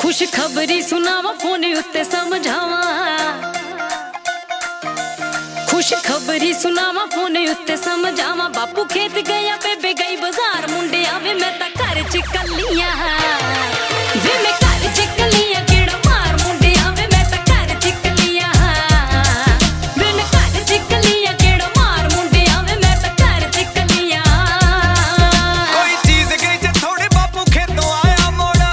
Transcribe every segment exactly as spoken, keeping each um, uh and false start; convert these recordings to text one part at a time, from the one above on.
खुशखबरी सुनावा फोन उत्ते समझावा, खुशखबरी सुनावा फोन उत्ते समझावा। बापू खेत गया बेबे गई बाजार, मुंडे आवे मैं ता घर च कल्लियां वे मैं घर च कल्लियां केड़ा मार मुंडे आवे मैं ता घर च कल्लियां वे मैं घर च कल्लियां केड़ा मार मुंडे आवे मैं ता घर च कल्लियां। कोई चीज गई जे थोड़े बापू खेतों आया मोड़,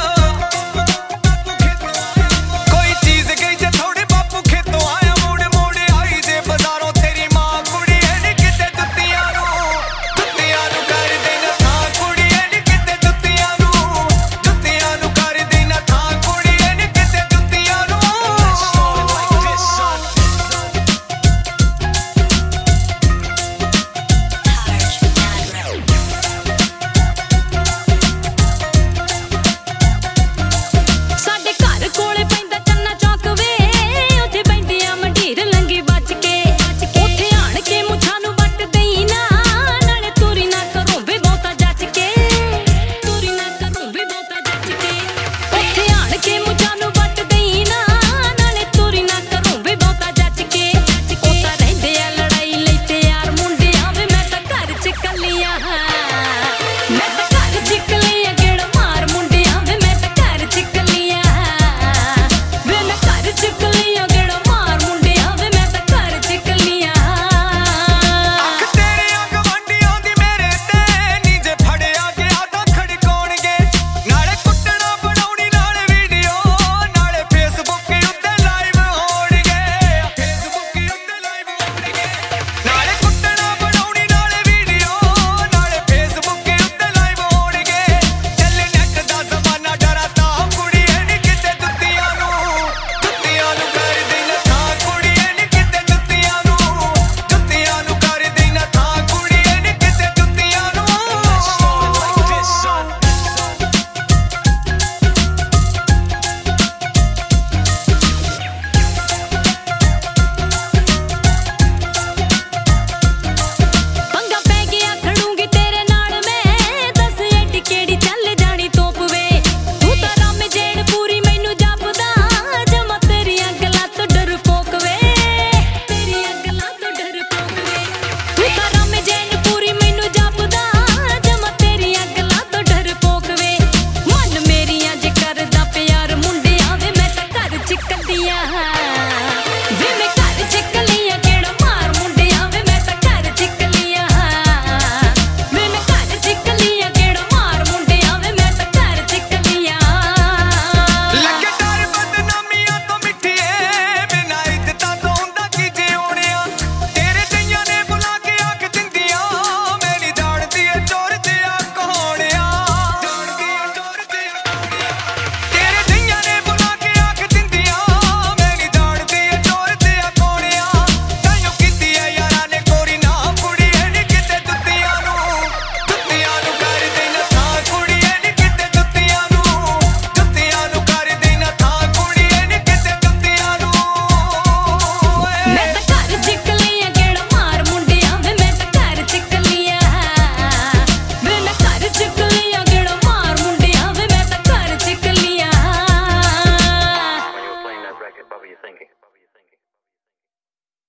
कोई चीज गई जे थोड़े बापू खेतों आया मोड़, मोड़ आई जे बाजारों तेरी मां कुड़ी है नी किते जुत्तियां नू जुत्तियां नू कर देना था कुड़ी है नी किते जुत्तियां नू जुत्तियां नू कर देना था कुड़ी है नी किते जुत्तियां नू। साडे घर कोले पैंदा चन्ना चौक वे, उत्थे बैंदियां मंढीर लंगी बच के, उत्थे आण के मुछां नू वट देई ना, नाले तुरी ना करूं वे बहुता जच के, तुरी ना करूं वे बहुता जच के, उत्थे आण के मुछां नू वट देई ना, नाले तुरी ना करूं वे बहुता जच के। ओ तां रहिंदे आ लड़ाई लई तैयार मुंडे आवे मैं तां घर च कल्लियां मैं तां घर च